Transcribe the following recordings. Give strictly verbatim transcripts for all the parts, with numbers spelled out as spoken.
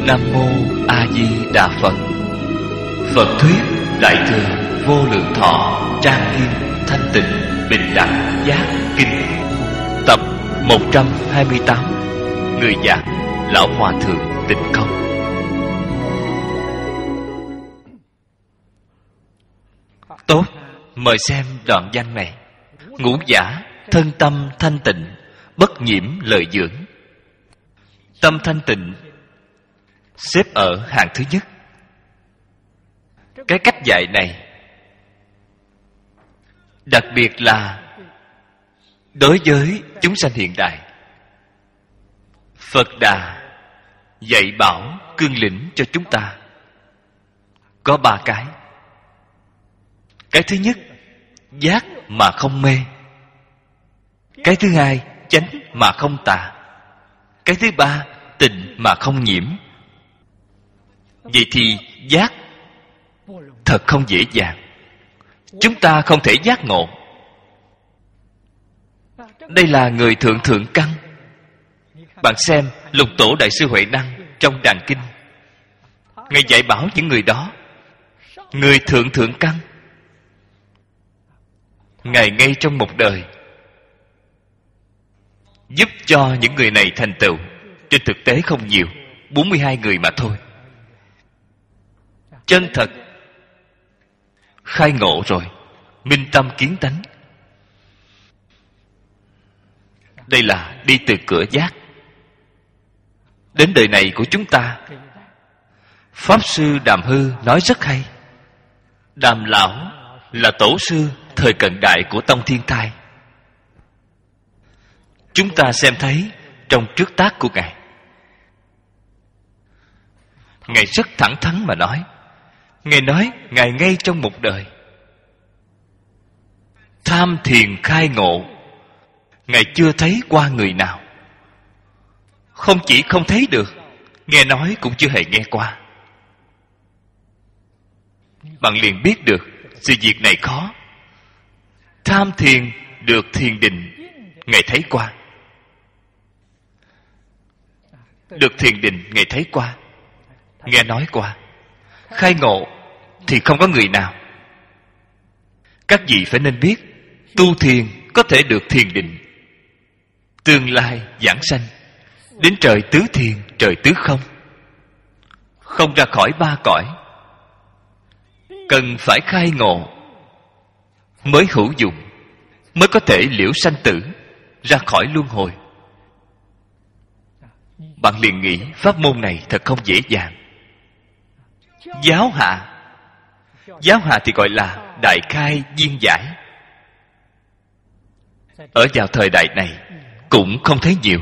Nam Mô A Di Đà Phật. Phật thuyết Đại thừa vô lượng thọ trang nghiêm thanh tịnh bình đẳng giác kinh. Tập một trăm hai mươi tám. Người giảng Lão Hòa Thượng Tịnh Công. Tốt, mời xem đoạn văn này. Ngũ giả thân tâm thanh tịnh, bất nhiễm lợi dưỡng. Tâm thanh tịnh xếp ở hạng thứ nhất. Cái cách dạy này đặc biệt là đối với chúng sanh hiện đại. Phật Đà dạy bảo cương lĩnh cho chúng ta có ba cái. Cái thứ nhất, giác mà không mê. Cái thứ hai, chánh mà không tà. Cái thứ ba, tịnh mà không nhiễm. Vậy thì giác thật không dễ dàng. Chúng ta không thể giác ngộ. Đây là người thượng thượng căn. Bạn xem Lục Tổ Đại sư Huệ Năng trong Đàn Kinh, Ngài dạy bảo những người đó, người thượng thượng căn. Ngài ngay trong một đời giúp cho những người này thành tựu. Trên thực tế không nhiều, bốn mươi hai người mà thôi. Chân thật khai ngộ rồi, minh tâm kiến tánh. Đây là đi từ cửa giác. Đến đời này của chúng ta, Pháp Sư Đàm Hư nói rất hay. Đàm Lão là tổ sư thời cận đại của Tông Thiên Thai. Chúng ta xem thấy trong trước tác của Ngài, Ngài rất thẳng thắn mà nói. Ngài nói Ngài ngay trong một đời tham thiền khai ngộ, Ngài chưa thấy qua người nào. Không chỉ không thấy được, nghe nói cũng chưa hề nghe qua. Bạn liền biết được sự việc này khó. Tham thiền được thiền định, Ngài thấy qua. Được thiền định, Ngài thấy qua, nghe nói qua. Khai ngộ thì không có người nào. Các vị phải nên biết, tu thiền có thể được thiền định, tương lai giảng sanh, đến trời tứ thiền, trời tứ không, không ra khỏi ba cõi. Cần phải khai ngộ mới hữu dụng, mới có thể liễu sanh tử, ra khỏi luân hồi. Bạn liền nghĩ pháp môn này thật không dễ dàng. Giáo hạ Giáo hạ thì gọi là đại khai viên giải. Ở vào thời đại này cũng không thấy nhiều.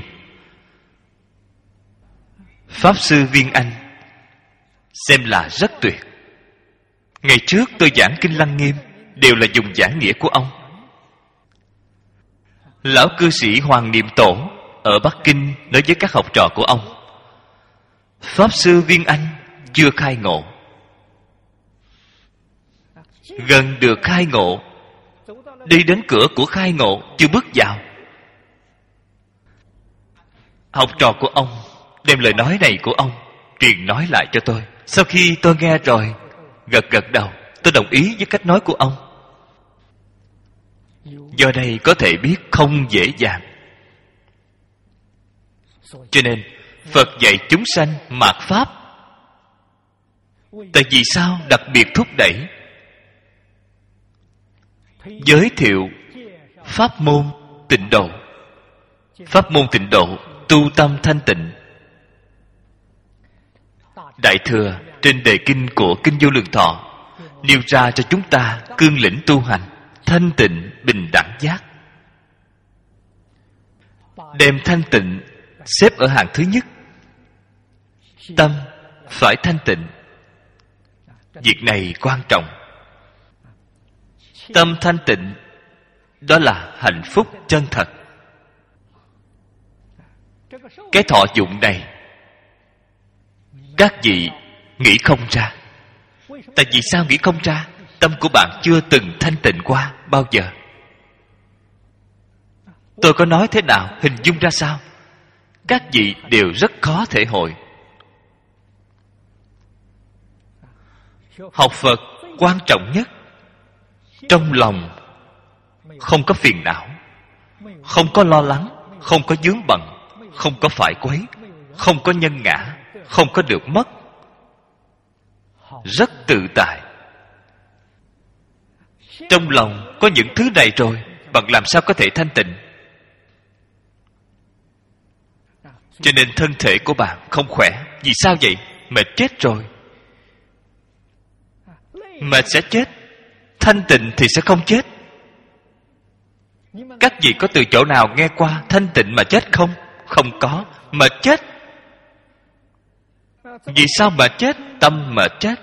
Pháp Sư Viên Anh xem là rất tuyệt. Ngày trước tôi giảng Kinh Lăng Nghiêm đều là dùng giảng nghĩa của ông. Lão cư sĩ Hoàng Niệm Tổ ở Bắc Kinh nói với các học trò của ông, Pháp Sư Viên Anh chưa khai ngộ, gần được khai ngộ, đi đến cửa của khai ngộ chưa bước vào. Học trò của ông đem lời nói này của ông truyền nói lại cho tôi. Sau khi tôi nghe rồi, gật gật đầu, tôi đồng ý với cách nói của ông. Do đây có thể biết không dễ dàng. Cho nên Phật dạy chúng sanh mạt Pháp. Tại vì sao đặc biệt thúc đẩy giới thiệu pháp môn tịnh độ? Pháp môn tịnh độ tu tâm thanh tịnh. Đại thừa trên đề kinh của Kinh Vô Lượng Thọ nêu ra cho chúng ta cương lĩnh tu hành thanh tịnh bình đẳng giác. Đem thanh tịnh xếp ở hàng thứ nhất. Tâm phải thanh tịnh. Việc này quan trọng. Tâm thanh tịnh, đó là hạnh phúc chân thật. Cái thọ dụng này các vị nghĩ không ra. Tại vì sao nghĩ không ra? Tâm của bạn chưa từng thanh tịnh qua bao giờ. Tôi có nói thế nào, hình dung ra sao? Các vị đều rất khó thể hội. Học Phật quan trọng nhất, trong lòng không có phiền não, không có lo lắng, không có vướng bận, không có phải quấy, không có nhân ngã, không có được mất, rất tự tại. Trong lòng có những thứ này rồi, bạn làm sao có thể thanh tịnh? Cho nên thân thể của bạn không khỏe. Vì sao vậy? Mệt chết rồi. Mệt sẽ chết, thanh tịnh thì sẽ không chết. Các vị có từ chỗ nào nghe qua thanh tịnh mà chết không? Không có. Mệt chết. Vì sao mệt chết? Tâm mệt chết.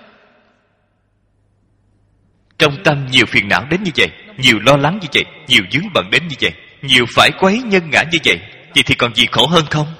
Trong tâm nhiều phiền não đến như vậy, nhiều lo lắng như vậy, nhiều vướng bận đến như vậy, nhiều phải quấy nhân ngã như vậy, vậy thì còn gì khổ hơn không?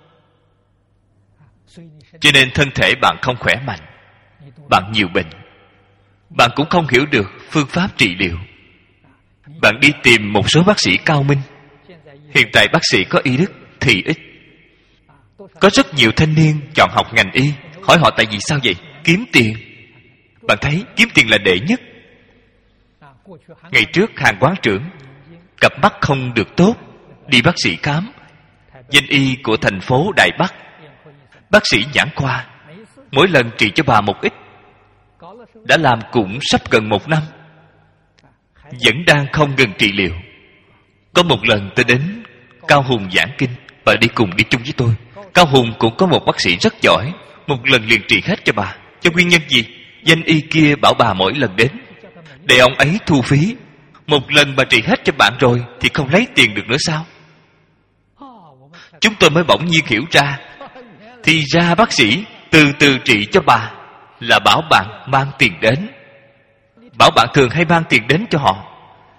Cho nên thân thể bạn không khỏe mạnh, bạn nhiều bệnh, bạn cũng không hiểu được phương pháp trị liệu. Bạn đi tìm một số bác sĩ cao minh. Hiện tại bác sĩ có y đức thì ít. Có rất nhiều thanh niên chọn học ngành y. Hỏi họ tại vì sao vậy? Kiếm tiền. Bạn thấy kiếm tiền là đệ nhất. Ngày trước Hàn quán trưởng cặp mắt không được tốt, đi bác sĩ khám, danh y của thành phố Đài Bắc. Bác sĩ nhãn khoa mỗi lần trị cho bà một ít, đã làm cũng sắp gần một năm, vẫn đang không ngừng trị liệu. Có một lần tôi đến Cao Hùng giảng kinh, bà đi cùng đi chung với tôi. Cao Hùng cũng có một bác sĩ rất giỏi, một lần liền trị hết cho bà. Cho nguyên nhân gì? Danh y kia bảo bà mỗi lần đến để ông ấy thu phí. Một lần bà trị hết cho bạn rồi thì không lấy tiền được nữa sao? Chúng tôi mới bỗng nhiên hiểu ra, thì ra bác sĩ từ từ trị cho bà là bảo bạn mang tiền đến. Bảo bạn thường hay mang tiền đến cho họ.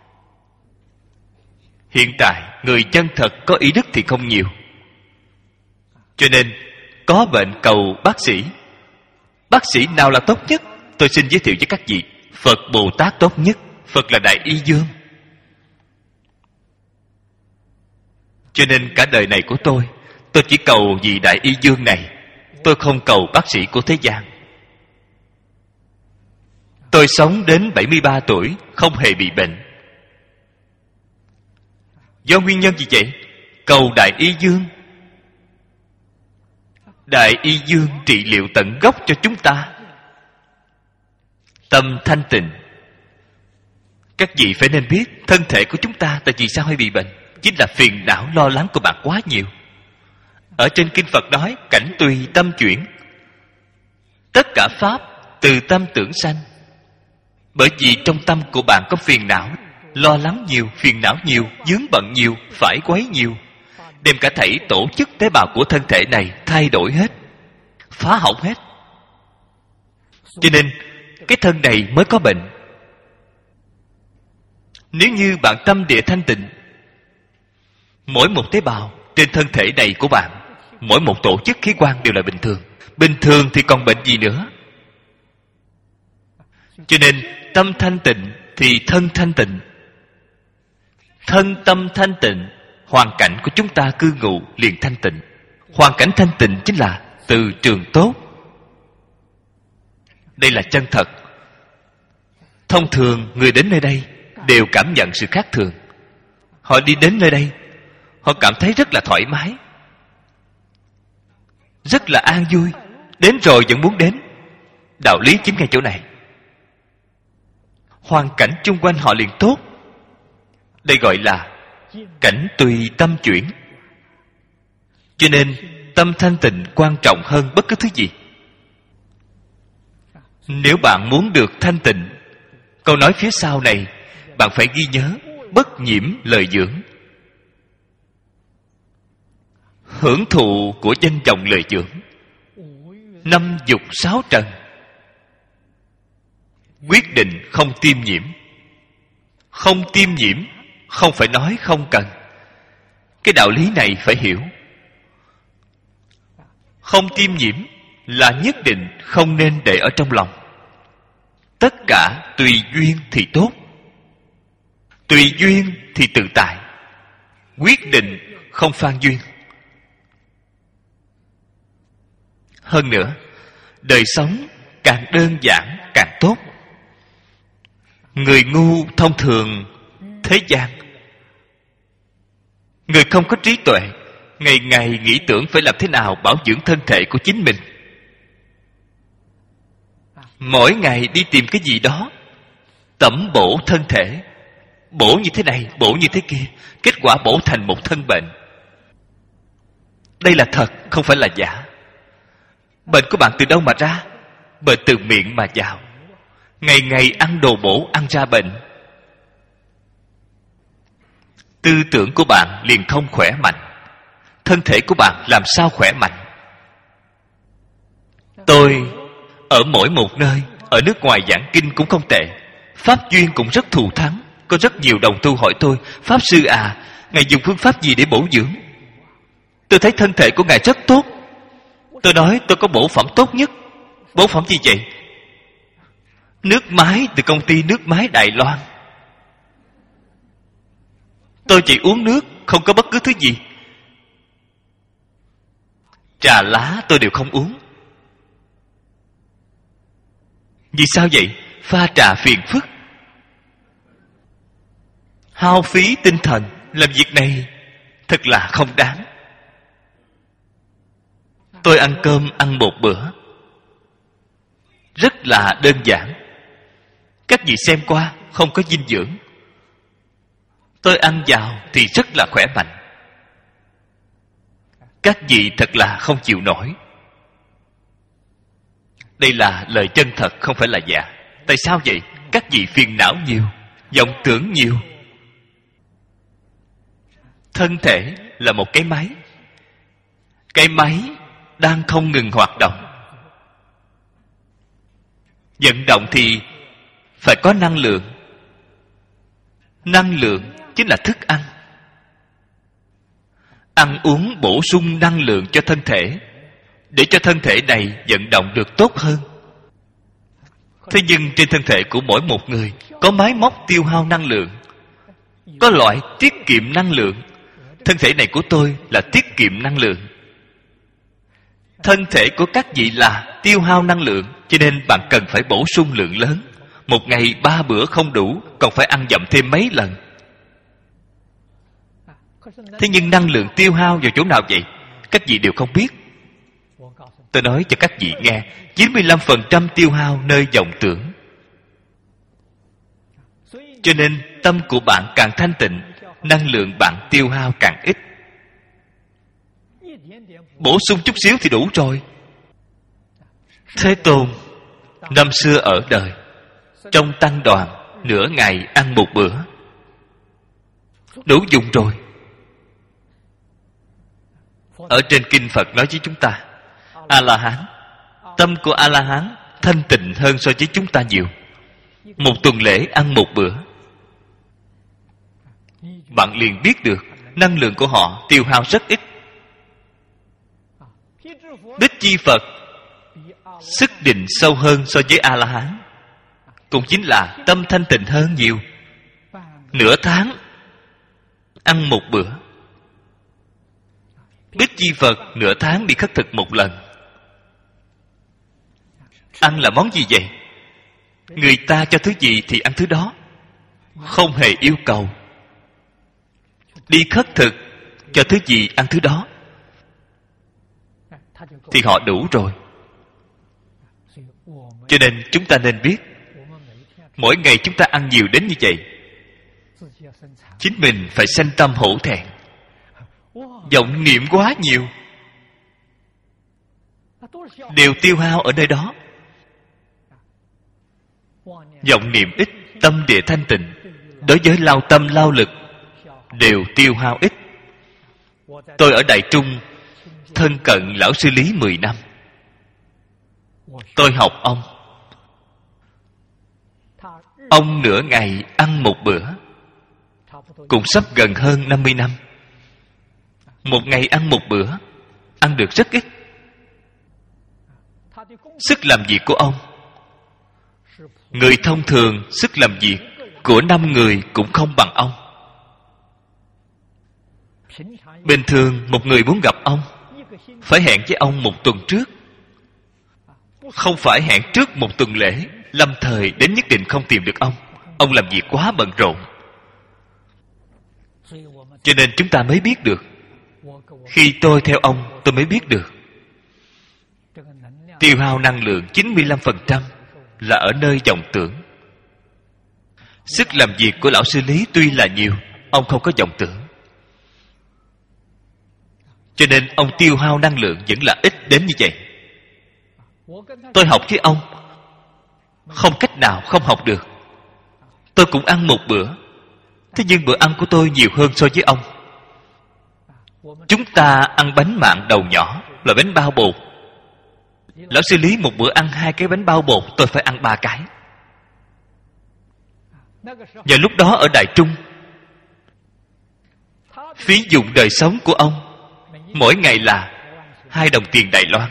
Hiện tại người chân thật có ý đức thì không nhiều, cho nên có bệnh cầu bác sĩ. Bác sĩ nào là tốt nhất? Tôi xin giới thiệu với các vị, Phật Bồ Tát tốt nhất. Phật là Đại Y Dương. Cho nên cả đời này của tôi, tôi chỉ cầu vị Đại Y Dương này. Tôi không cầu bác sĩ của thế gian. Tôi sống đến bảy mươi ba tuổi không hề bị bệnh. Do nguyên nhân gì vậy? Cầu Đại Y Dương. Đại Y Dương trị liệu tận gốc cho chúng ta. Tâm thanh tịnh. Các vị phải nên biết thân thể của chúng ta tại vì sao hay bị bệnh, chính là phiền não lo lắng của bạn quá nhiều. Ở trên kinh Phật nói cảnh tùy tâm chuyển. Tất cả pháp từ tâm tưởng sanh. Bởi vì trong tâm của bạn có phiền não, lo lắng nhiều, phiền não nhiều, vướng bận nhiều, phải quấy nhiều, đem cả thảy tổ chức tế bào của thân thể này thay đổi hết, phá hỏng hết. Cho nên cái thân này mới có bệnh. Nếu như bạn tâm địa thanh tịnh, mỗi một tế bào trên thân thể này của bạn, mỗi một tổ chức khí quan đều là bình thường. Bình thường thì còn bệnh gì nữa? Cho nên tâm thanh tịnh thì thân thanh tịnh. Thân tâm thanh tịnh, hoàn cảnh của chúng ta cư ngụ liền thanh tịnh. Hoàn cảnh thanh tịnh chính là từ trường tốt. Đây là chân thật. Thông thường người đến nơi đây đều cảm nhận sự khác thường. Họ đi đến nơi đây, họ cảm thấy rất là thoải mái, rất là an vui. Đến rồi vẫn muốn đến. Đạo lý chính ngay chỗ này. Hoàn cảnh chung quanh họ liền tốt. Đây gọi là cảnh tùy tâm chuyển. Cho nên tâm thanh tịnh quan trọng hơn bất cứ thứ gì. Nếu bạn muốn được thanh tịnh, câu nói phía sau này bạn phải ghi nhớ: bất nhiễm lời dưỡng. Hưởng thụ của danh vọng lời dưỡng, năm dục sáu trần, quyết định không tiêm nhiễm. Không tiêm nhiễm không phải nói không cần. Cái đạo lý này phải hiểu. Không tiêm nhiễm là nhất định không nên để ở trong lòng. Tất cả tùy duyên thì tốt, tùy duyên thì tự tại. Quyết định không phan duyên. Hơn nữa, đời sống càng đơn giản càng tốt. Người ngu thông thường thế gian, người không có trí tuệ, ngày ngày nghĩ tưởng phải làm thế nào bảo dưỡng thân thể của chính mình. Mỗi ngày đi tìm cái gì đó tẩm bổ thân thể, bổ như thế này, bổ như thế kia, kết quả bổ thành một thân bệnh. Đây là thật, không phải là giả. Bệnh của bạn từ đâu mà ra? Bệnh từ miệng mà vào. Ngày ngày ăn đồ bổ, ăn ra bệnh. Tư tưởng của bạn liền không khỏe mạnh. Thân thể của bạn làm sao khỏe mạnh? Tôi ở mỗi một nơi, ở nước ngoài giảng kinh cũng không tệ, pháp duyên cũng rất thù thắng. Có rất nhiều đồng tu hỏi tôi: Pháp sư à, ngài dùng phương pháp gì để bổ dưỡng? Tôi thấy thân thể của ngài rất tốt. Tôi nói tôi có bổ phẩm tốt nhất. Bổ phẩm gì vậy? Nước máy từ công ty nước máy Đài Loan. Tôi chỉ uống nước, không có bất cứ thứ gì. Trà lá tôi đều không uống. Vì sao vậy? Pha trà phiền phức, hao phí tinh thần. Làm việc này thật là không đáng. Tôi ăn cơm ăn một bữa, rất là đơn giản. Các vị xem qua, không có dinh dưỡng. Tôi ăn vào thì rất là khỏe mạnh. Các vị thật là không chịu nổi. Đây là lời chân thật, không phải là giả. Tại sao vậy? Các vị phiền não nhiều, vọng tưởng nhiều. Thân thể là một cái máy. Cái máy đang không ngừng hoạt động. Vận động thì phải có năng lượng. Năng lượng chính là thức ăn. Ăn uống bổ sung năng lượng cho thân thể, để cho thân thể này vận động được tốt hơn. Thế nhưng trên thân thể của mỗi một người có máy móc tiêu hao năng lượng, có loại tiết kiệm năng lượng. Thân thể này của tôi là tiết kiệm năng lượng. Thân thể của các vị là tiêu hao năng lượng, cho nên bạn cần phải bổ sung lượng lớn. Một ngày ba bữa không đủ, còn phải ăn dặm thêm mấy lần. Thế nhưng năng lượng tiêu hao vào chỗ nào vậy? Các vị đều không biết. Tôi nói cho các vị nghe, chín mươi lăm phần trăm tiêu hao nơi vọng tưởng. Cho nên tâm của bạn càng thanh tịnh, năng lượng bạn tiêu hao càng ít. Bổ sung chút xíu thì đủ rồi. Thế Tôn năm xưa ở đời, trong tăng đoàn, nửa ngày ăn một bữa, đủ dùng rồi. Ở trên kinh Phật nói với chúng ta, A-la-hán, tâm của A-la-hán thanh tịnh hơn so với chúng ta nhiều. Một tuần lễ ăn một bữa, bạn liền biết được năng lượng của họ tiêu hao rất ít. Đích Chi Phật sức định sâu hơn so với A-la-hán, cũng chính là tâm thanh tịnh hơn nhiều. Nửa tháng ăn một bữa. Đích Chi Phật nửa tháng đi khất thực một lần. Ăn là món gì vậy? Người ta cho thứ gì thì ăn thứ đó, không hề yêu cầu. Đi khất thực, cho thứ gì ăn thứ đó, thì họ đủ rồi. Cho nên chúng ta nên biết, mỗi ngày chúng ta ăn nhiều đến như vậy, chính mình phải sanh tâm hổ thẹn. Vọng niệm quá nhiều, đều tiêu hao ở nơi đó. Vọng niệm ít, tâm địa thanh tịnh, đối với lao tâm lao lực đều tiêu hao ít. Tôi ở Đại Trung thân cận lão sư Lý mười năm. Tôi học ông. Ông nửa ngày ăn một bữa, cũng sắp gần hơn năm mươi năm. Một ngày ăn một bữa, ăn được rất ít. Sức làm việc của ông, người thông thường sức làm việc của năm người cũng không bằng ông. Bình thường một người muốn gặp ông, phải hẹn với ông một tuần trước, không phải hẹn trước một tuần lễ, lâm thời đến nhất định không tìm được ông. Ông làm việc quá bận rộn, cho nên chúng ta mới biết được. Khi tôi theo ông, tôi mới biết được tiêu hao năng lượng chín mươi lăm phần trăm là ở nơi vọng tưởng. Sức làm việc của lão sư Lý tuy là nhiều, ông không có vọng tưởng, cho nên ông tiêu hao năng lượng vẫn là ít đến như vậy. Tôi học với ông, không cách nào không học được. Tôi cũng ăn một bữa, thế nhưng bữa ăn của tôi nhiều hơn so với ông. Chúng ta ăn bánh mặn đầu nhỏ, loại bánh bao bột. Lão sư Lý một bữa ăn hai cái bánh bao bột, tôi phải ăn ba cái. Và lúc đó ở Đài Trung, phí dụng đời sống của ông mỗi ngày là hai đồng tiền Đài Loan.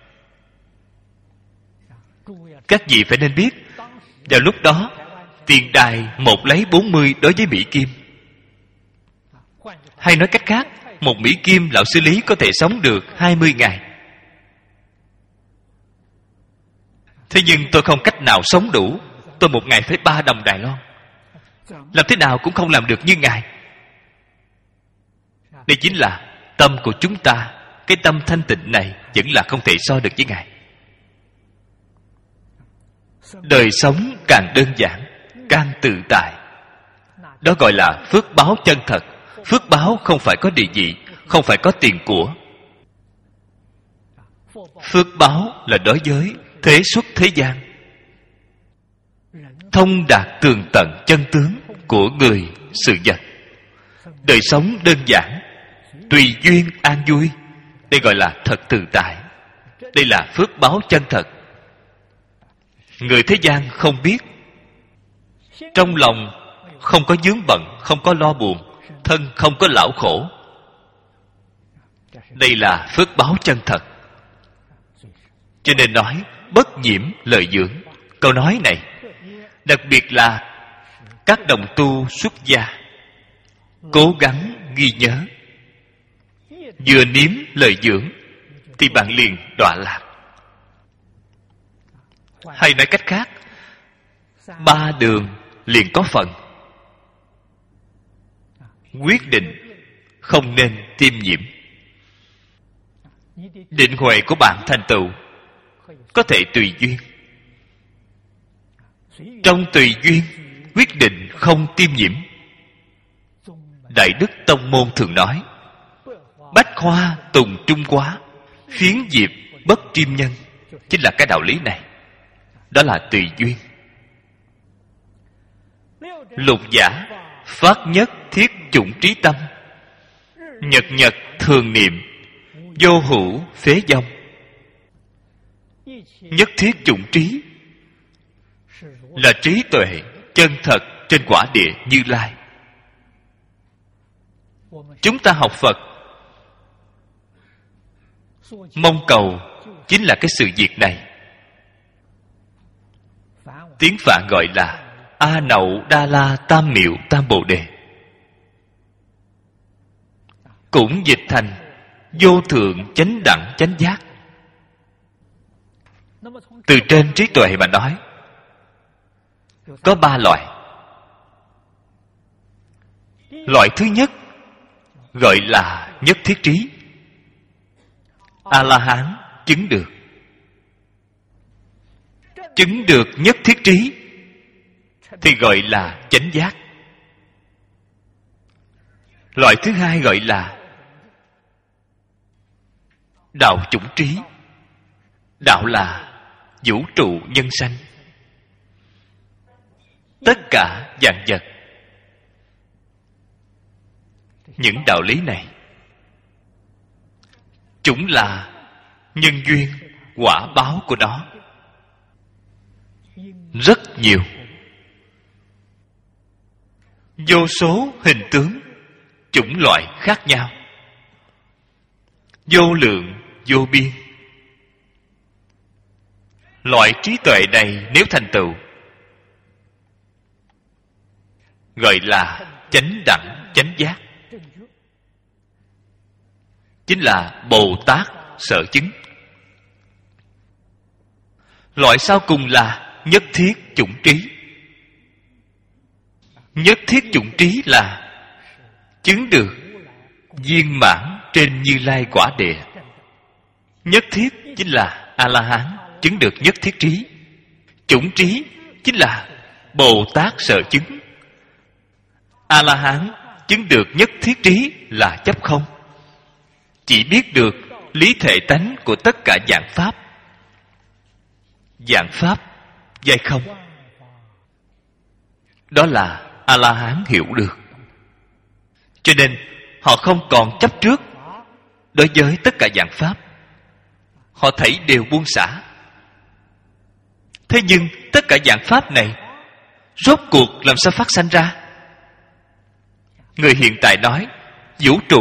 Các vị phải nên biết, vào lúc đó tiền Đài một lấy bốn mươi đối với Mỹ Kim. Hay nói cách khác, một Mỹ Kim lão sư Lý có thể sống được hai mươi ngày. Thế nhưng tôi không cách nào sống đủ. Tôi một ngày phải ba đồng Đài Loan. Làm thế nào cũng không làm được như Ngài. Đây chính là tâm của chúng ta. Cái tâm thanh tịnh này vẫn là không thể so được với Ngài. Đời sống càng đơn giản, càng tự tại. Đó gọi là phước báo chân thật. Phước báo không phải có địa vị, không phải có tiền của. Phước báo là đối với thế xuất thế gian, thông đạt tường tận chân tướng của người sự vật. Đời sống đơn giản, tùy duyên an vui. Đây gọi là thật tự tại. Đây là phước báo chân thật. Người thế gian không biết. Trong lòng không có vướng bận, không có lo buồn, thân không có lão khổ. Đây là phước báo chân thật. Cho nên nói bất nhiễm lợi dưỡng. Câu nói này đặc biệt là các đồng tu xuất gia cố gắng ghi nhớ. Vừa nếm lời dưỡng thì bạn liền đọa lạc. Hay nói cách khác, ba đường liền có phần. Quyết định không nên tiêm nhiễm. Định huệ của bạn thành tựu có thể tùy duyên. Trong tùy duyên quyết định không tiêm nhiễm. Đại Đức Tông Môn thường nói, bách hoa tùng trung quá, phiến diệp bất triêm nhân. Chính là cái đạo lý này. Đó là tùy duyên. Lục giả phát nhất thiết chủng trí tâm, nhật nhật thường niệm, vô hữu phế vong. Nhất thiết chủng trí là trí tuệ chân thật trên quả địa Như Lai. Chúng ta học Phật mong cầu chính là cái sự việc này. Tiếng Phạn gọi là A Nậu Đa La Tam Miệu Tam Bồ Đề, cũng dịch thành vô thượng chánh đẳng chánh giác. Từ trên trí tuệ mà nói, có ba loại. Loại thứ nhất gọi là nhất thiết trí. A-la-hán chứng được. Chứng được nhất thiết trí thì gọi là chánh giác. Loại thứ hai gọi là đạo chủng trí. Đạo là vũ trụ nhân sanh. Tất cả vạn vật. Những đạo lý này chúng là nhân duyên quả báo của nó. Rất nhiều, vô số hình tướng chủng loại khác nhau, vô lượng vô biên. Loại trí tuệ này nếu thành tựu gọi là chánh đẳng chánh giác, chính là Bồ Tát sở chứng. Loại sau cùng là nhất thiết chủng trí. Nhất thiết chủng trí là chứng được viên mãn trên Như Lai quả địa. Nhất thiết chính là A-la-hán chứng được nhất thiết trí. Chủng trí chính là Bồ Tát sở chứng. A-la-hán chứng được nhất thiết trí là chấp không, chỉ biết được lý thể tánh của tất cả dạng pháp. Dạng pháp giai không, đó là A-la-hán hiểu được. Cho nên họ không còn chấp trước đối với tất cả dạng pháp. Họ thấy đều buông xả. Thế nhưng tất cả dạng pháp này rốt cuộc làm sao phát sanh ra? Người hiện tại nói vũ trụ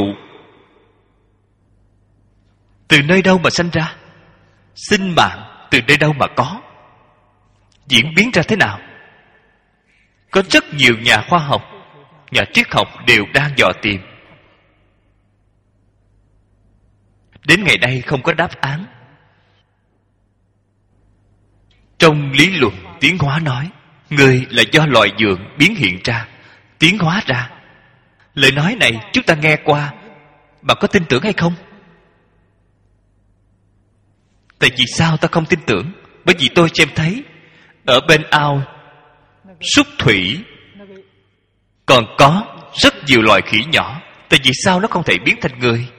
từ nơi đâu mà sanh ra? Sinh mạng từ nơi đâu mà có? Diễn biến ra thế nào? Có rất nhiều nhà khoa học, nhà triết học đều đang dò tìm. Đến ngày nay không có đáp án. Trong lý luận tiến hóa nói, người là do loài dượng biến hiện ra, tiến hóa ra. Lời nói này chúng ta nghe qua, bạn có tin tưởng hay không? Tại vì sao ta không tin tưởng? Bởi vì tôi xem thấy ở bên ao súc thủy còn có rất nhiều loài khỉ nhỏ. Tại vì sao nó không thể biến thành người?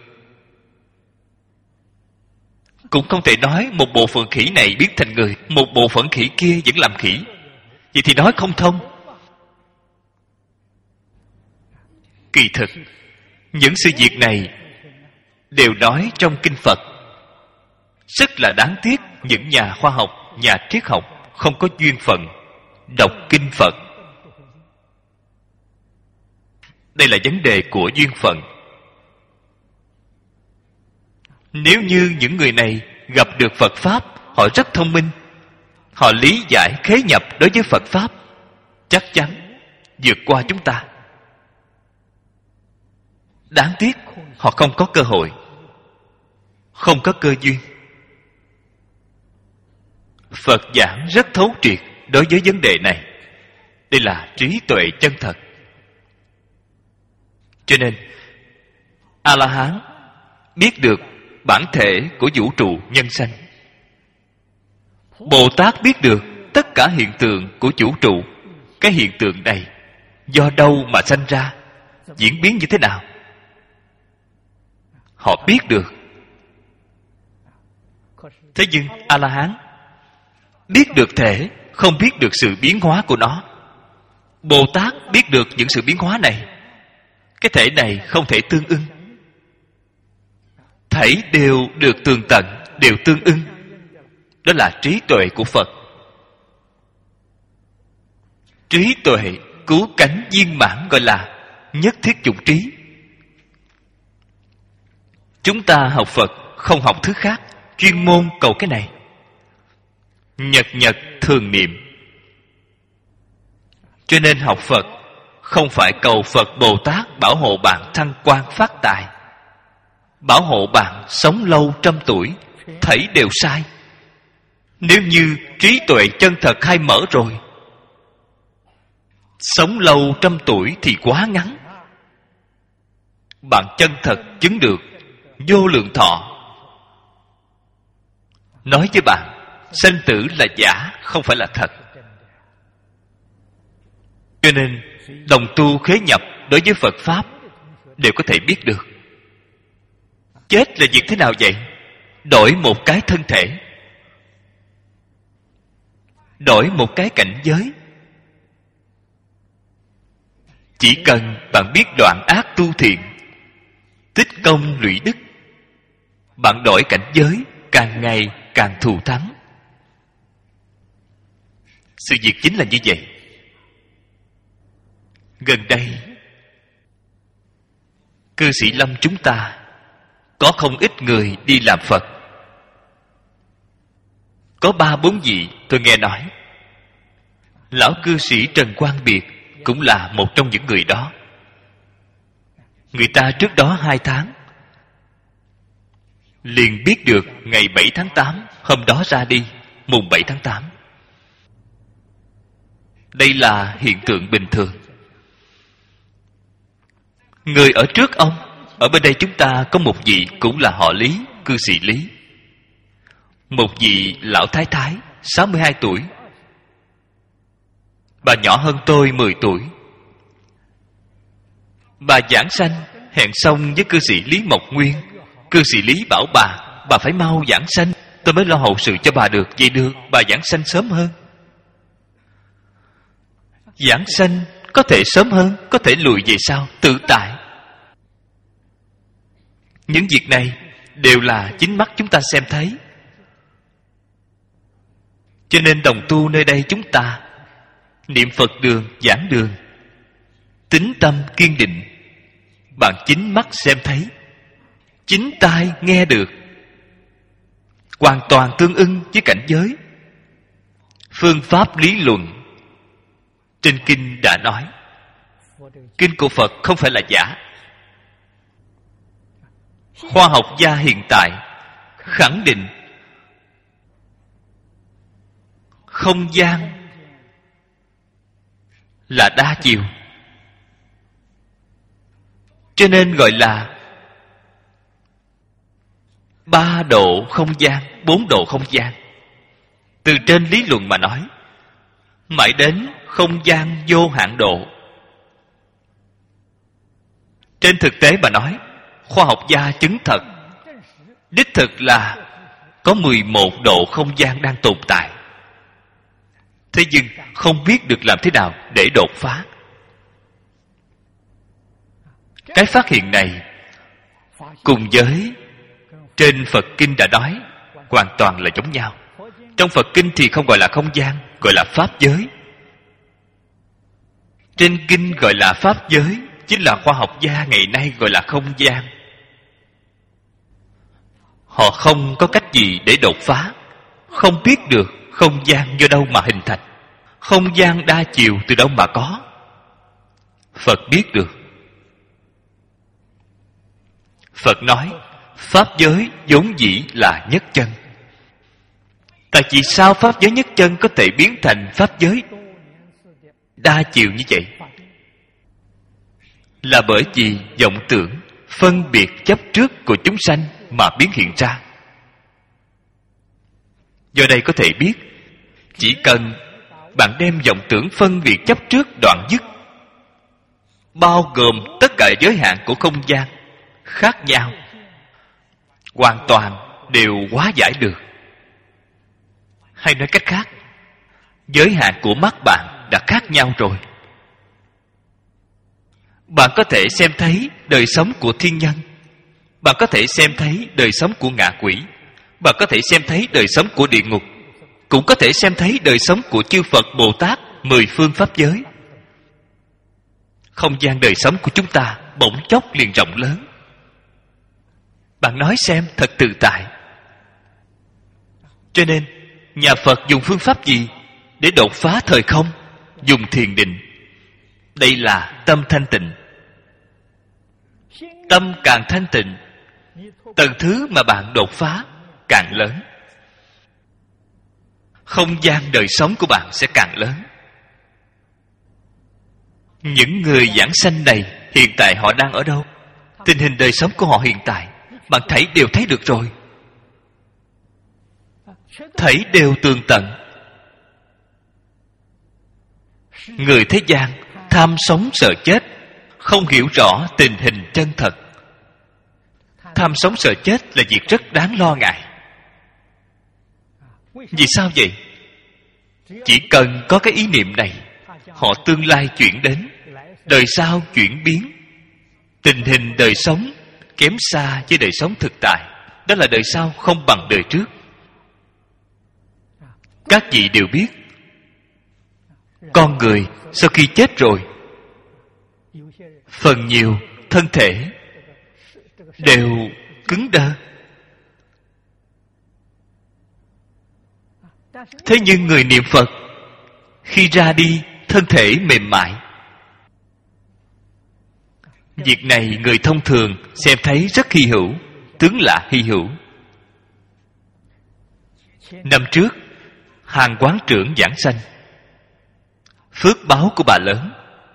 Cũng không thể nói một bộ phận khỉ này biến thành người, một bộ phận khỉ kia vẫn làm khỉ. Vậy thì nói không thông. Kỳ thực những sự việc này đều nói trong kinh Phật. Rất là đáng tiếc những nhà khoa học, nhà triết học không có duyên phận đọc kinh Phật. Đây là vấn đề của duyên phận. Nếu như những người này gặp được Phật Pháp, họ rất thông minh, họ lý giải khế nhập đối với Phật Pháp, chắc chắn vượt qua chúng ta. Đáng tiếc họ không có cơ hội, không có cơ duyên. Phật giảng rất thấu triệt đối với vấn đề này. Đây là trí tuệ chân thật. Cho nên A-la-hán biết được bản thể của vũ trụ nhân sanh. Bồ Tát biết được tất cả hiện tượng của vũ trụ. Cái hiện tượng này do đâu mà sanh ra, diễn biến như thế nào, họ biết được. Thế nhưng A-la-hán biết được thể, không biết được sự biến hóa của nó. Bồ Tát biết được những sự biến hóa này. Cái thể này không thể tương ưng. Thảy đều được tường tận, đều tương ưng. Đó là trí tuệ của Phật. Trí tuệ cứu cánh viên mãn gọi là nhất thiết chủng trí. Chúng ta học Phật không học thứ khác, chuyên môn cầu cái này. Nhật nhật thường niệm. Cho nên học Phật không phải cầu Phật Bồ Tát bảo hộ bạn thăng quan phát tài, bảo hộ bạn sống lâu trăm tuổi. Thảy đều sai. Nếu như trí tuệ chân thật khai mở rồi, sống lâu trăm tuổi thì quá ngắn. Bạn chân thật chứng được vô lượng thọ. Nói với bạn, sanh tử là giả, không phải là thật. Cho nên đồng tu khế nhập đối với Phật Pháp đều có thể biết được. Chết là việc thế nào vậy? Đổi một cái thân thể, đổi một cái cảnh giới. Chỉ cần bạn biết đoạn ác tu thiện, tích công lũy đức, bạn đổi cảnh giới càng ngày càng thù thắng. Sự việc chính là như vậy. Gần đây cư sĩ Lâm chúng ta có không ít người đi làm Phật. Có ba bốn vị tôi nghe nói. Lão cư sĩ Trần Quang Biệt cũng là một trong những người đó. Người ta trước đó hai tháng liền biết được ngày bảy tháng tám, hôm đó ra đi, mùng bảy tháng tám. Đây là hiện tượng bình thường. Người ở trước ông, ở bên đây chúng ta có một vị cũng là họ Lý, cư sĩ Lý. Một vị lão thái thái, sáu mươi hai tuổi. Bà nhỏ hơn tôi mười tuổi. Bà giảng sanh hẹn xong với cư sĩ Lý Mộc Nguyên. Cư sĩ Lý bảo bà, bà phải mau giảng sanh, tôi mới lo hậu sự cho bà được. Vậy được, bà giảng sanh sớm hơn. Giảng sanh có thể sớm hơn, có thể lùi về sau, tự tại. Những việc này đều là chính mắt chúng ta xem thấy. Cho nên đồng tu nơi đây chúng ta niệm Phật đường, giảng đường, tín tâm kiên định. Bạn chính mắt xem thấy, chính tai nghe được, hoàn toàn tương ưng với cảnh giới. Phương pháp lý luận trên kinh đã nói, kinh của Phật không phải là giả. Khoa học gia hiện tại khẳng định không gian là đa chiều, cho nên gọi là ba độ không gian, bốn độ không gian. Từ trên lý luận mà nói, mãi đến không gian vô hạn độ. Trên thực tế mà nói, khoa học gia chứng thật, đích thực là có mười một độ không gian đang tồn tại. Thế nhưng không biết được làm thế nào để đột phá. Cái phát hiện này cùng với trên Phật Kinh đã nói hoàn toàn là giống nhau. Trong Phật Kinh thì không gọi là không gian, gọi là pháp giới. Trên Kinh gọi là pháp giới, chính là khoa học gia ngày nay gọi là không gian. Họ không có cách gì để đột phá, không biết được không gian do đâu mà hình thành, không gian đa chiều từ đâu mà có. Phật biết được. Phật nói pháp giới vốn dĩ là nhất chân. Tại vì sao pháp giới nhất chân có thể biến thành pháp giới đa chiều như vậy? Là bởi vì vọng tưởng phân biệt chấp trước của chúng sanh mà biến hiện ra. Do đây có thể biết, chỉ cần bạn đem vọng tưởng phân biệt chấp trước đoạn dứt, bao gồm tất cả giới hạn của không gian khác nhau, hoàn toàn đều hóa giải được. Hay nói cách khác, giới hạn của mắt bạn đã khác nhau rồi. Bạn có thể xem thấy đời sống của thiên nhân, bạn có thể xem thấy đời sống của ngạ quỷ, bạn có thể xem thấy đời sống của địa ngục, cũng có thể xem thấy đời sống của chư Phật Bồ Tát mười phương pháp giới. Không gian đời sống của chúng ta bỗng chốc liền rộng lớn. Bạn nói xem thật tự tại. Cho nên nhà Phật dùng phương pháp gì để đột phá thời không? Dùng thiền định. Đây là tâm thanh tịnh. Tâm càng thanh tịnh, tầng thứ mà bạn đột phá càng lớn, không gian đời sống của bạn sẽ càng lớn. Những người giảng sanh này hiện tại họ đang ở đâu? Tình hình đời sống của họ hiện tại bạn thấy đều thấy được rồi. Thấy đều tường tận. Người thế gian tham sống sợ chết, không hiểu rõ tình hình chân thật. Tham sống sợ chết là việc rất đáng lo ngại. Vì sao vậy? Chỉ cần có cái ý niệm này, họ tương lai chuyển đến, đời sau chuyển biến. Tình hình đời sống kém xa với đời sống thực tại. Đó là đời sau không bằng đời trước. Các vị đều biết, con người sau khi chết rồi, phần nhiều thân thể đều cứng đơ. Thế nhưng người niệm Phật khi ra đi thân thể mềm mại. Việc này người thông thường xem thấy rất hy hữu, tướng lạ hy hữu. Năm trước, Hàng quán trưởng giảng sanh, Phước báo của bà lớn.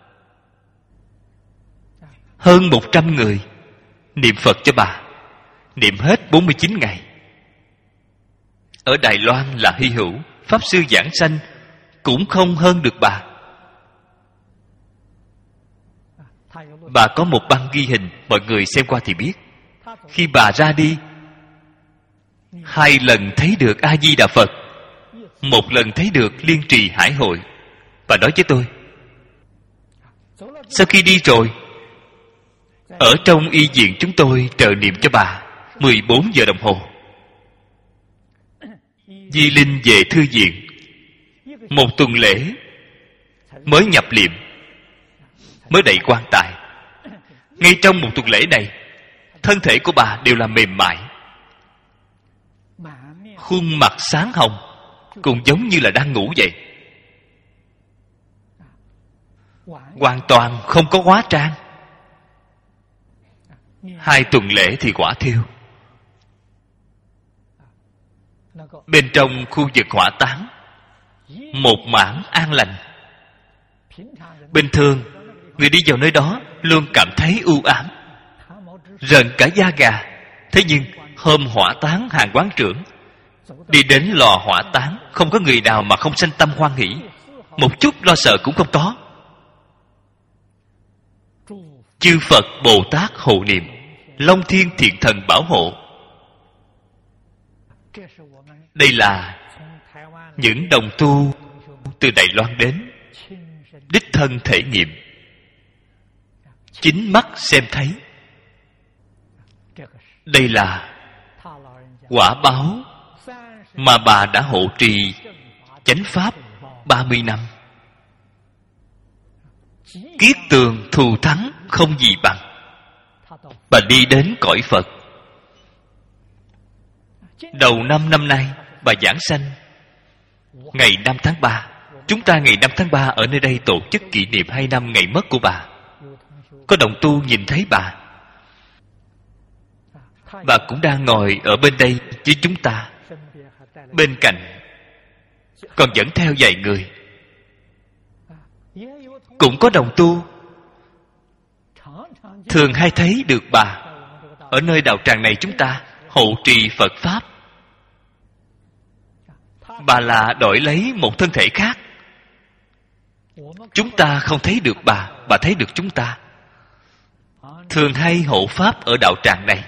Hơn một trăm người niệm Phật cho bà, niệm hết bốn mươi chín ngày. Ở Đài Loan là hy hữu, Pháp Sư giảng sanh cũng không hơn được bà. Bà có một băng ghi hình, mọi người xem qua thì biết. Khi bà ra đi, hai lần thấy được A-di-đà Phật, một lần thấy được Liên Trì Hải Hội. Bà nói với tôi, sau khi đi rồi, ở trong y viện chúng tôi trợ niệm cho bà mười bốn giờ đồng hồ. Di Linh về thư viện một tuần lễ mới nhập liệm, mới đậy quan tài. Ngay trong một tuần lễ này, thân thể của bà đều là mềm mại, khuôn mặt sáng hồng, cũng giống như là đang ngủ vậy. Hoàn toàn không có hóa trang. Hai tuần lễ thì quả thiêu. Bên trong khu vực hỏa táng, một mảng an lành. Bình thường người đi vào nơi đó luôn cảm thấy u ám, rợn cả da gà. Thế nhưng hôm hỏa táng Hàng quán trưởng, đi đến lò hỏa táng, không có người nào mà không sanh tâm hoan hỷ, một chút lo sợ cũng không có. Chư Phật Bồ Tát hộ niệm, Long Thiên Thiện Thần bảo hộ. Đây là những đồng tu từ Đài Loan đến, đích thân thể nghiệm, chính mắt xem thấy. Đây là quả báo mà bà đã hộ trì chánh pháp ba mươi năm. Kiết tường thù thắng không gì bằng. Bà đi đến cõi Phật. Đầu năm năm nay bà giảng sanh ngày năm tháng ba. Chúng ta ngày năm tháng ba ở nơi đây tổ chức kỷ niệm hai năm ngày mất của bà. Có đồng tu nhìn thấy bà. Bà cũng đang ngồi ở bên đây với chúng ta. Bên cạnh còn dẫn theo vài người. Cũng có đồng tu thường hay thấy được bà ở nơi đạo tràng này chúng ta hộ trì Phật Pháp. Bà là đổi lấy một thân thể khác. Chúng ta không thấy được bà, bà thấy được chúng ta. Thường hay hộ Pháp ở đạo tràng này.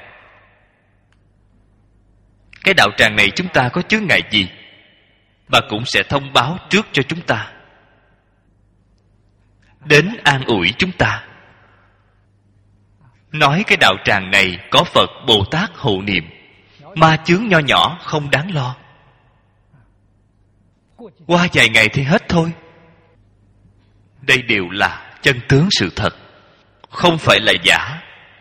Cái đạo tràng này chúng ta có chướng ngại gì, bà cũng sẽ thông báo trước cho chúng ta, đến an ủi chúng ta, nói cái đạo tràng này có Phật Bồ Tát hộ niệm, ma chướng nho nhỏ không đáng lo. Qua vài ngày thì hết thôi. Đây đều là chân tướng sự thật, không phải là giả.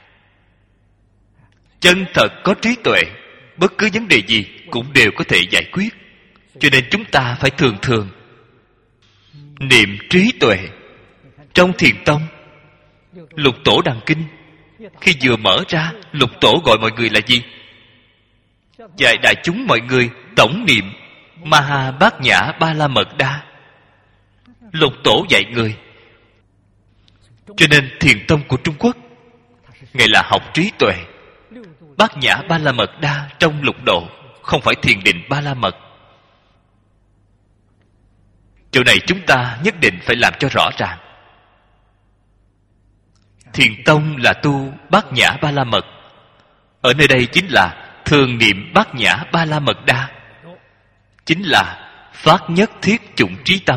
Chân thật có trí tuệ, bất cứ vấn đề gì cũng đều có thể giải quyết. Cho nên chúng ta phải thường thường niệm trí tuệ. Trong Thiền Tông, Lục Tổ Đằng Kinh khi vừa mở ra, Lục Tổ gọi mọi người là gì? Dạy đại chúng mọi người tổng niệm Maha Bát Nhã Ba La Mật Đa. Lục Tổ dạy người. Cho nên Thiền Tông của Trung Quốc, Ngài là học trí tuệ. Bát Nhã Ba La Mật Đa trong lục độ, không phải thiền định Ba La Mật. Chỗ này chúng ta nhất định phải làm cho rõ ràng. Thiền Tông là tu Bát Nhã Ba La Mật. Ở nơi đây chính là thường niệm Bát Nhã Ba La Mật Đa, chính là phát nhất thiết chủng trí tâm.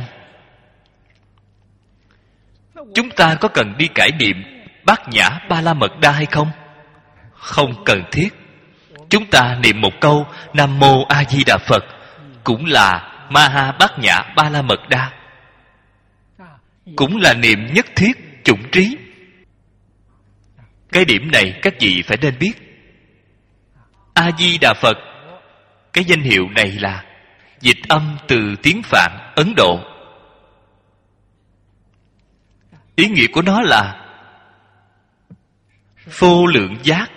Chúng ta có cần đi cải niệm Bát Nhã Ba La Mật Đa hay không? Không cần thiết. Chúng ta niệm một câu Nam Mô A Di Đà Phật cũng là Maha Bát Nhã Ba La Mật Đa, cũng là niệm nhất thiết chủng trí. Cái điểm này các vị phải nên biết. A Di Đà Phật, cái danh hiệu này là dịch âm từ tiếng Phạn Ấn Độ. Ý nghĩa của nó là vô lượng giác.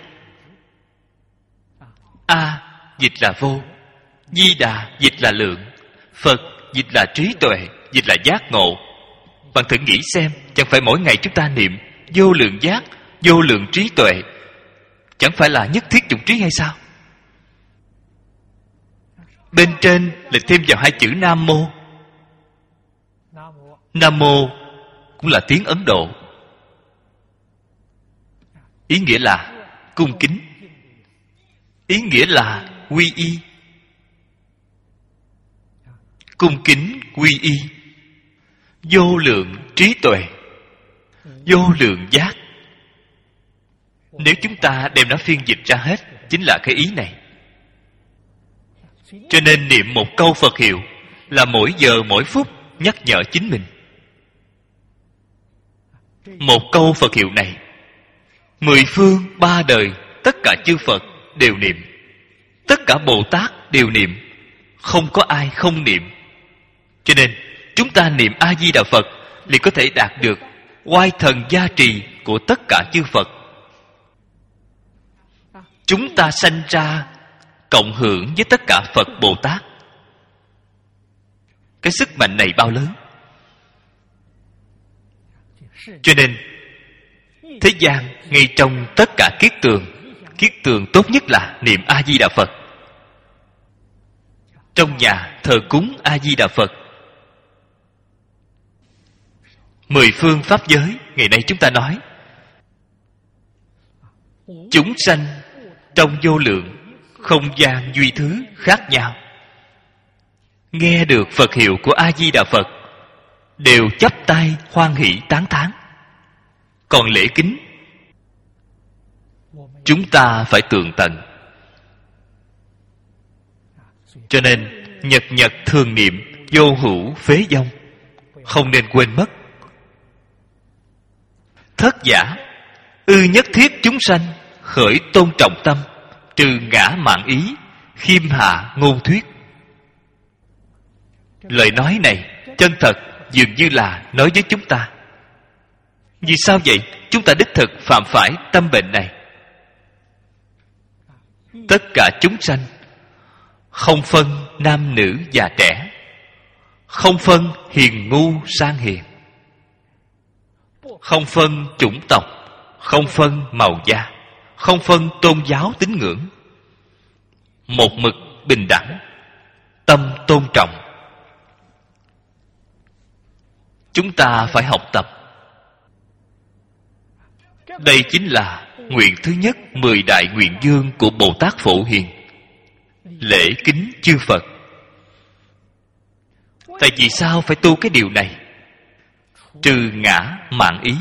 A dịch là vô, Di Đà dịch là lượng, Phật dịch là trí tuệ, dịch là giác ngộ. Bạn thử nghĩ xem, chẳng phải mỗi ngày chúng ta niệm vô lượng giác, vô lượng trí tuệ, chẳng phải là nhất thiết dụng trí hay sao? Bên trên lại thêm vào hai chữ Nam Mô. Nam Mô cũng là tiếng Ấn Độ, ý nghĩa là cung kính, ý nghĩa là quy y. Cung kính quy y, vô lượng trí tuệ, vô lượng giác. Nếu chúng ta đem nó phiên dịch ra hết, chính là cái ý này. Cho nên niệm một câu Phật hiệu là mỗi giờ mỗi phút nhắc nhở chính mình. Một câu Phật hiệu này, mười phương ba đời tất cả chư Phật đều niệm, tất cả Bồ Tát đều niệm, không có ai không niệm. Cho nên chúng ta niệm A Di Đà Phật liền có thể đạt được oai thần gia trì của tất cả chư Phật. Chúng ta sanh ra cộng hưởng với tất cả Phật Bồ Tát. Cái sức mạnh này bao lớn. Cho nên thế gian ngay trong tất cả kiết tường, kiết tường tốt nhất là niệm A Di Đà Phật. Trong nhà thờ cúng A Di Đà Phật. Mười phương pháp giới ngày nay chúng ta nói, chúng sanh trong vô lượng không gian duy thứ khác nhau, nghe được Phật hiệu của A Di Đà Phật đều chắp tay hoan hỷ tán thán. Còn lễ kính chúng ta phải tường tận. Cho nên nhật nhật thường niệm vô hữu phế vong, không nên quên mất. Thất giả ư nhất thiết chúng sanh khởi tôn trọng tâm, trừ ngã mạn ý, khiêm hạ ngôn thuyết. Lời nói này chân thật, dường như là nói với chúng ta. Vì sao vậy? Chúng ta đích thực phạm phải tâm bệnh này. Tất cả chúng sanh, không phân nam nữ già trẻ, không phân hiền ngu sang hiền, không phân chủng tộc, không phân màu da, không phân tôn giáo tín ngưỡng, một mực bình đẳng, tâm tôn trọng. Chúng ta phải học tập. Đây chính là nguyện thứ nhất mười đại nguyện dương của Bồ Tát Phổ Hiền, lễ kính chư Phật. Tại vì sao phải tu cái điều này? Trừ ngã mạn ý.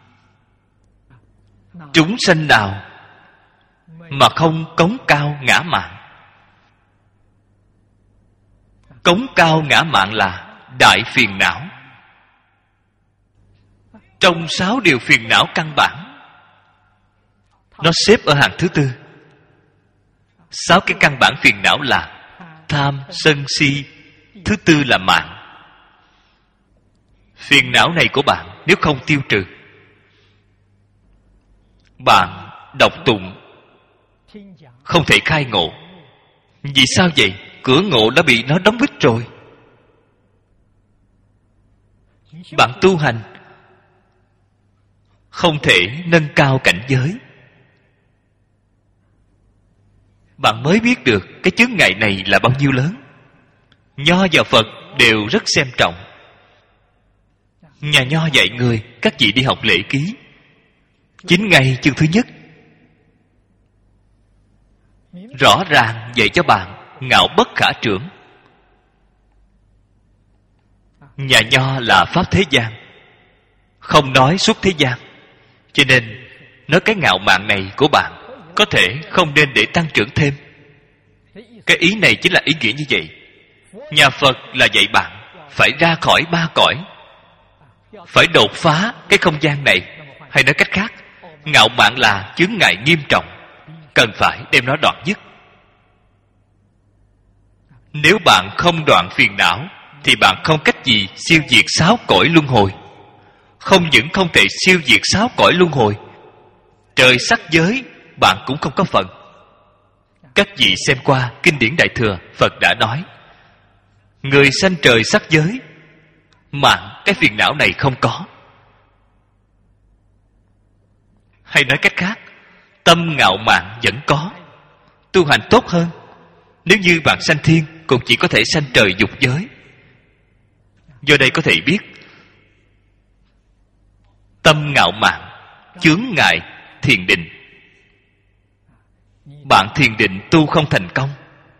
Chúng sanh nào mà không cống cao ngã mạn? Cống cao ngã mạn là đại phiền não. Trong sáu điều phiền não căn bản, nó xếp ở hàng thứ tư. Sáu cái căn bản phiền não là tham, sân, si. Thứ tư là mạn. Phiền não này của bạn nếu không tiêu trừ, bạn đọc tụng không thể khai ngộ. Vì sao vậy? Cửa ngộ đã bị nó đóng bít rồi. Bạn tu hành không thể nâng cao cảnh giới. Bạn mới biết được cái chướng ngại này là bao nhiêu lớn. Nho và Phật đều rất xem trọng. Nhà Nho dạy người, các vị đi học lễ ký, chính ngay chương thứ nhất rõ ràng dạy cho bạn ngạo bất khả trưởng. Nhà Nho là pháp thế gian, không nói suốt thế gian. Cho nên nói cái ngạo mạn này của bạn có thể không nên để tăng trưởng thêm. Cái ý này chính là ý nghĩa như vậy. Nhà Phật là dạy bạn phải ra khỏi ba cõi, phải đột phá cái không gian này. Hay nói cách khác, ngạo mạn là chướng ngại nghiêm trọng, cần phải đem nó đoạn dứt. Nếu bạn không đoạn phiền não thì bạn không cách gì siêu diệt sáu cõi luân hồi. Không những không thể siêu diệt sáu cõi luân hồi, trời sắc giới bạn cũng không có phần. Các vị xem qua kinh điển Đại Thừa, Phật đã nói, người sanh trời sắc giới mạng, cái phiền não này không có. Hay nói cách khác, tâm ngạo mạn vẫn có. Tu hành tốt hơn. Nếu như bạn sanh thiên, cũng chỉ có thể sanh trời dục giới. Do đây có thể biết, tâm ngạo mạn chướng ngại thiền định. Bạn thiền định tu không thành công.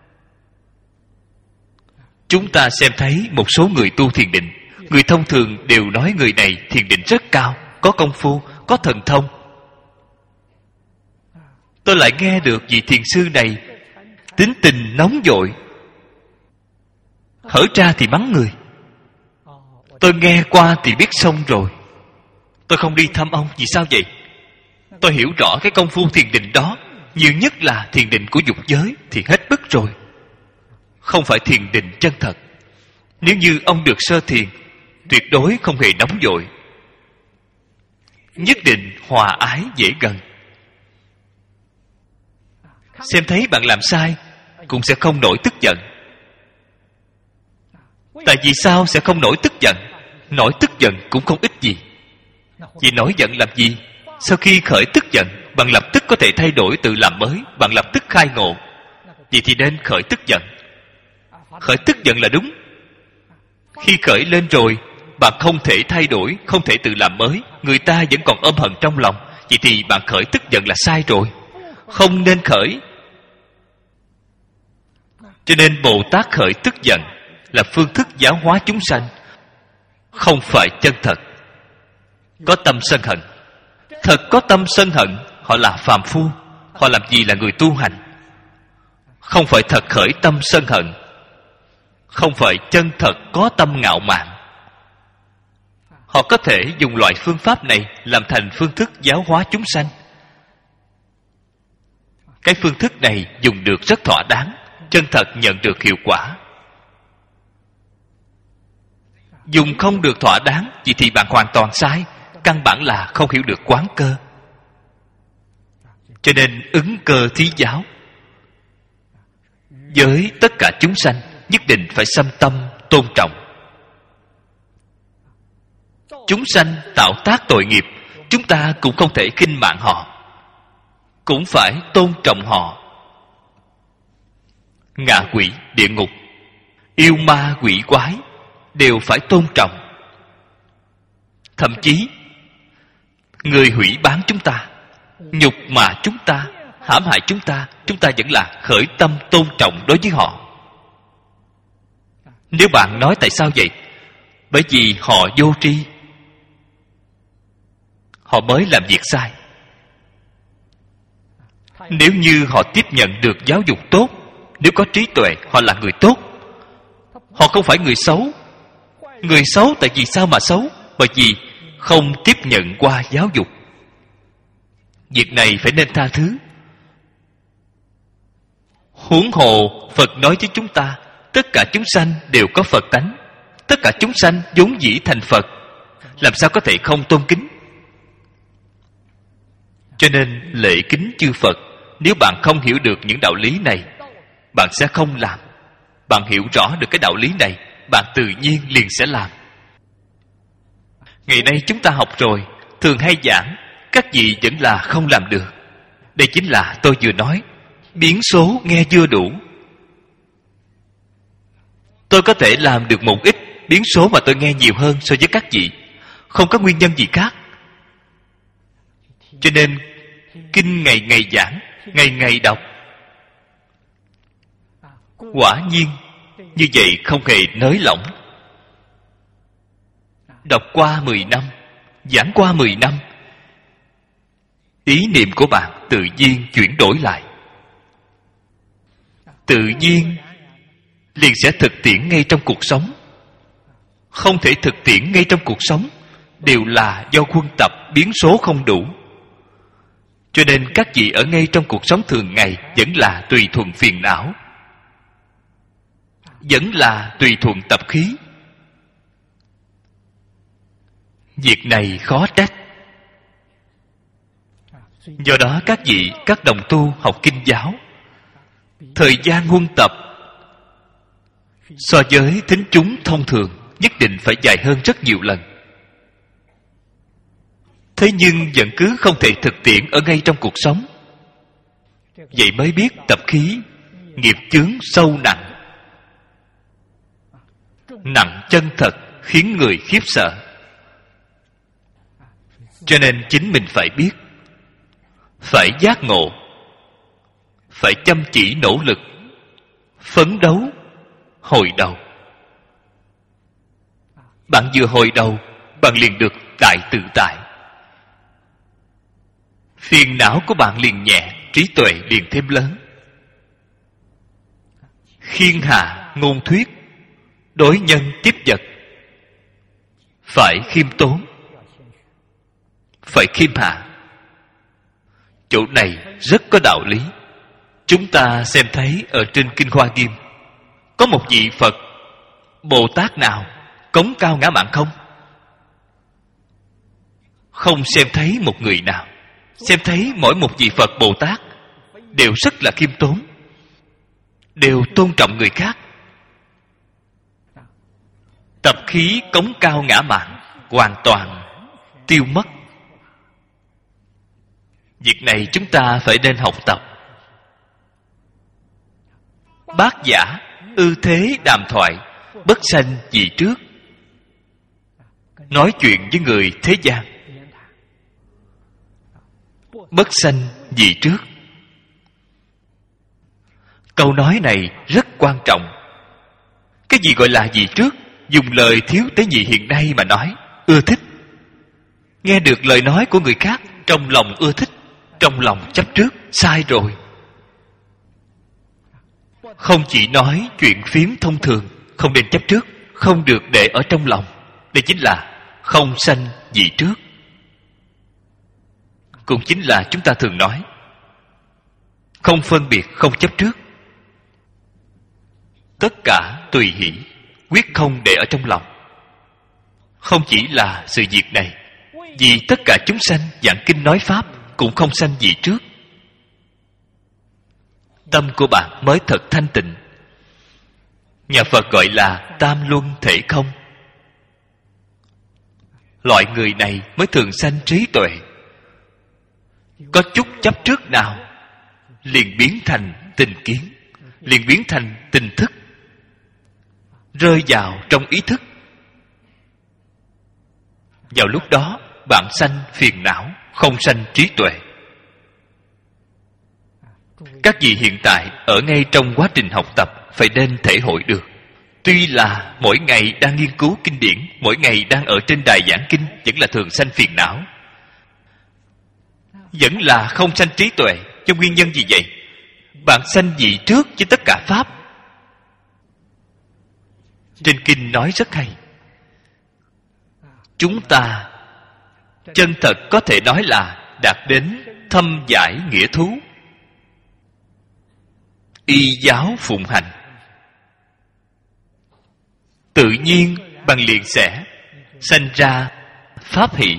Chúng ta xem thấy một số người tu thiền định, người thông thường đều nói người này thiền định rất cao, có công phu, có thần thông. Tôi lại nghe được vị thiền sư này tính tình nóng vội, hở ra thì mắng người. Tôi nghe qua thì biết xong rồi. Tôi không đi thăm ông. Vì sao vậy? Tôi hiểu rõ cái công phu thiền định đó, nhiều nhất là thiền định của dục giới, thì hết bức rồi. Không phải thiền định chân thật. Nếu như ông được sơ thiền, tuyệt đối không hề nóng vội, nhất định hòa ái dễ gần. Xem thấy bạn làm sai cũng sẽ không nổi tức giận. Tại vì sao sẽ không nổi tức giận? Nổi tức giận cũng không ích gì. Vì nổi giận làm gì? Sau khi khởi tức giận, bạn lập tức có thể thay đổi tự làm mới, bạn lập tức khai ngộ. Vậy thì nên khởi tức giận. Khởi tức giận là đúng. Khi khởi lên rồi, bạn không thể thay đổi, không thể tự làm mới, người ta vẫn còn ôm hận trong lòng, vậy thì bạn khởi tức giận là sai rồi. Không nên khởi. Cho nên Bồ Tát khởi tức giận là phương thức giáo hóa chúng sanh, không phải chân thật. Có tâm sân hận. Thật có tâm sân hận, họ là phàm phu, họ làm gì là người tu hành. Không phải thật khởi tâm sân hận, không phải chân thật có tâm ngạo mạn. Họ có thể dùng loại phương pháp này làm thành phương thức giáo hóa chúng sanh. Cái phương thức này dùng được rất thỏa đáng, chân thật nhận được hiệu quả. Dùng không được thỏa đáng, vậy thì bạn hoàn toàn sai. Căn bản là không hiểu được quán cơ. Cho nên ứng cơ thí giáo. Với tất cả chúng sanh nhất định phải xâm tâm tôn trọng. Chúng sanh tạo tác tội nghiệp, chúng ta cũng không thể khinh mạng họ, cũng phải tôn trọng họ. Ngạ quỷ, địa ngục, yêu ma quỷ quái đều phải tôn trọng. Thậm chí người hủy bán chúng ta, nhục mạ chúng ta, hãm hại chúng ta, chúng ta vẫn là khởi tâm tôn trọng đối với họ. Nếu bạn nói tại sao vậy? Bởi vì họ vô tri, họ mới làm việc sai. Nếu như họ tiếp nhận được giáo dục tốt, nếu có trí tuệ, họ là người tốt. Họ không phải người xấu. Người xấu tại vì sao mà xấu? Bởi vì không tiếp nhận qua giáo dục. Việc này phải nên tha thứ. Huống hồ Phật nói với chúng ta, tất cả chúng sanh đều có Phật tánh, tất cả chúng sanh vốn dĩ thành Phật, làm sao có thể không tôn kính? Cho nên lễ kính chư Phật, nếu bạn không hiểu được những đạo lý này, bạn sẽ không làm. Bạn hiểu rõ được cái đạo lý này, bạn tự nhiên liền sẽ làm. Ngày nay chúng ta học rồi, thường hay giảng, các vị vẫn là không làm được. Đây chính là tôi vừa nói, biến số nghe chưa đủ. Tôi có thể làm được một ít, biến số mà tôi nghe nhiều hơn so với các vị, không có nguyên nhân gì khác. Cho nên kinh ngày ngày giảng, ngày ngày đọc, quả nhiên như vậy không hề nới lỏng. Đọc qua mười năm, giảng qua mười năm, ý niệm của bạn tự nhiên chuyển đổi lại, tự nhiên liền sẽ thực tiễn ngay trong cuộc sống. Không thể thực tiễn ngay trong cuộc sống đều là do huân tập biến số không đủ. Cho nên các vị ở ngay trong cuộc sống thường ngày vẫn là tùy thuận phiền não, vẫn là tùy thuận tập khí. Việc này khó trách. Do đó các vị, các đồng tu học kinh giáo, thời gian huân tập so với thính chúng thông thường nhất định phải dài hơn rất nhiều lần. Thế nhưng vẫn cứ không thể thực tiễn ở ngay trong cuộc sống. Vậy mới biết tập khí nghiệp chướng sâu nặng, nặng chân thật, khiến người khiếp sợ. Cho nên chính mình phải biết, phải giác ngộ, phải chăm chỉ nỗ lực, phấn đấu, hồi đầu. Bạn vừa hồi đầu, bạn liền được đại tự tại. Phiền não của bạn liền nhẹ, trí tuệ liền thêm lớn. Khiên hạ ngôn thuyết, đối nhân tiếp vật, phải khiêm tốn, phải khiêm hạ. Chỗ này rất có đạo lý. Chúng ta xem thấy ở trên Kinh Hoa Nghiêm, có một vị Phật Bồ Tát nào cống cao ngã mạn không? Không xem thấy một người nào. Xem thấy mỗi một vị Phật Bồ Tát đều rất là khiêm tốn, đều tôn trọng người khác. Tập khí cống cao ngã mạn hoàn toàn tiêu mất. Việc này chúng ta phải nên học tập. Bát giả ư thế đàm thoại, bất sanh dị trước. Nói chuyện với người thế gian, bất sanh dị trước. Câu nói này rất quan trọng. Cái gì gọi là dị trước? Dùng lời thiếu tế nhị hiện nay mà nói, ưa thích. Nghe được lời nói của người khác, trong lòng ưa thích, trong lòng chấp trước, sai rồi. Không chỉ nói chuyện phiếm thông thường, không nên chấp trước, không được để ở trong lòng. Đây chính là không sanh dị trước. Cũng chính là chúng ta thường nói không phân biệt, không chấp trước. Tất cả tùy hỷ, quyết không để ở trong lòng. Không chỉ là sự việc này, vì tất cả chúng sanh giảng kinh nói pháp cũng không sanh gì trước. Tâm của bạn mới thật thanh tịnh. Nhà Phật gọi là tam luân thể không. Loại người này mới thường sanh trí tuệ. Có chút chấp trước nào liền biến thành tình kiến, liền biến thành tình thức, rơi vào trong ý thức. Vào lúc đó bạn sanh phiền não, không sanh trí tuệ. Các vị hiện tại ở ngay trong quá trình học tập phải nên thể hội được. Tuy là mỗi ngày đang nghiên cứu kinh điển, mỗi ngày đang ở trên đài giảng kinh, vẫn là thường sanh phiền não, vẫn là không sanh trí tuệ. Cho nguyên nhân gì vậy? Bạn sanh dị trước với tất cả pháp. Trên kinh nói rất hay. Chúng ta chân thật có thể nói là đạt đến thâm giải nghĩa thú, y giáo phụng hành. Tự nhiên bằng liền sẽ sanh ra pháp hỷ.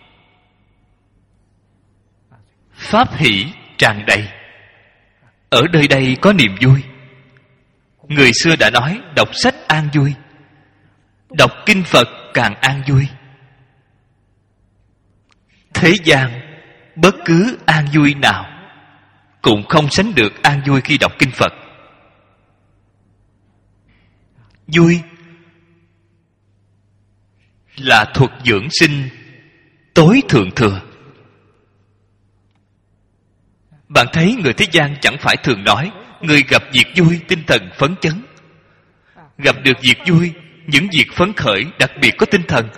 Pháp hỷ tràn đầy. Ở nơi đây có niềm vui. Người xưa đã nói đọc sách an vui, đọc kinh Phật càng an vui. Thế gian bất cứ an vui nào cũng không sánh được an vui khi đọc kinh Phật. Vui là thuật dưỡng sinh tối thượng thừa. Bạn thấy người thế gian chẳng phải thường nói người gặp việc vui tinh thần phấn chấn. Gặp được việc vui, những việc phấn khởi đặc biệt có tinh thần.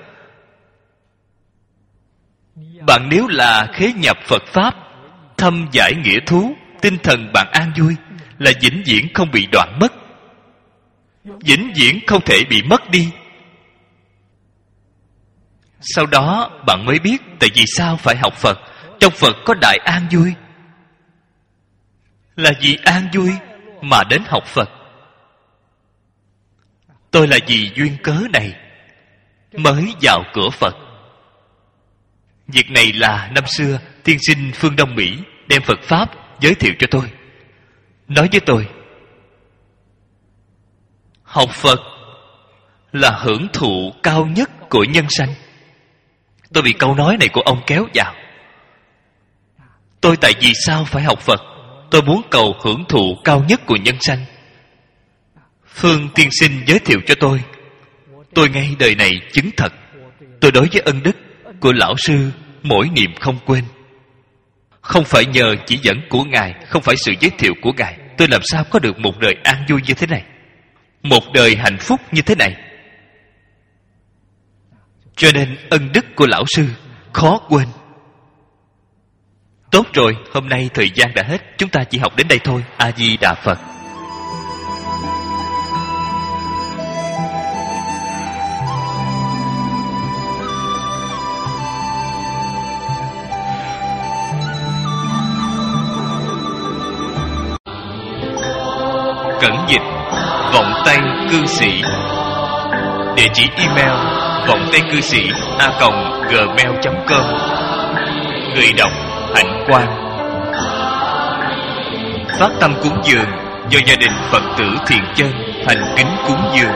Bạn nếu là khế nhập Phật Pháp, thâm giải nghĩa thú, tinh thần bạn an vui, là vĩnh viễn không bị đoạn mất, vĩnh viễn không thể bị mất đi. Sau đó bạn mới biết tại vì sao phải học Phật. Trong Phật có đại an vui. Là vì an vui mà đến học Phật. Tôi là vì duyên cớ này mới vào cửa Phật. Việc này là năm xưa tiên sinh phương Đông Mỹ đem Phật Pháp giới thiệu cho tôi. Nói với tôi, học Phật là hưởng thụ cao nhất của nhân sanh. Tôi bị câu nói này của ông kéo vào. Tôi tại vì sao phải học Phật? Tôi muốn cầu hưởng thụ cao nhất của nhân sanh. Phương tiên sinh giới thiệu cho tôi. Tôi ngay đời này chứng thật. Tôi đối với ân đức của lão sư mỗi niệm không quên. Không phải nhờ chỉ dẫn của Ngài, không phải sự giới thiệu của Ngài, tôi làm sao có được một đời an vui như thế này, một đời hạnh phúc như thế này. Cho nên ân đức của lão sư khó quên. Tốt rồi, hôm nay thời gian đã hết, chúng ta chỉ học đến đây thôi. A Di Đà Phật. Cẩn dịch vọng tây cư sĩ. Địa chỉ email vọng tây cư sĩ a còng gmail chấm com. Người đọc Hạnh Quang. Phát tâm cúng dường do gia đình Phật tử Thiền Chân thành kính cúng dường.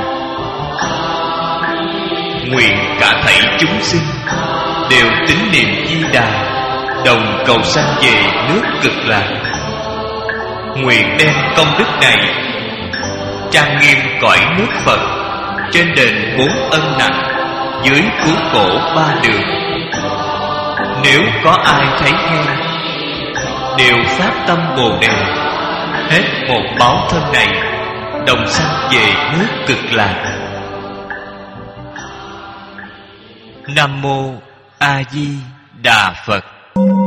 Nguyện cả thảy chúng sinh đều tín niệm Di Đà, đồng cầu sanh về nước Cực Lạc. Nguyện đem công đức này trang nghiêm cõi nước Phật, trên đền bốn ân nặng, dưới cứu khổ ba đường. Nếu có ai thấy nghe, đều phát tâm Bồ Đề, hết một báo thân này, đồng sanh về nước Cực Lạc. Nam mô A Di Đà Phật.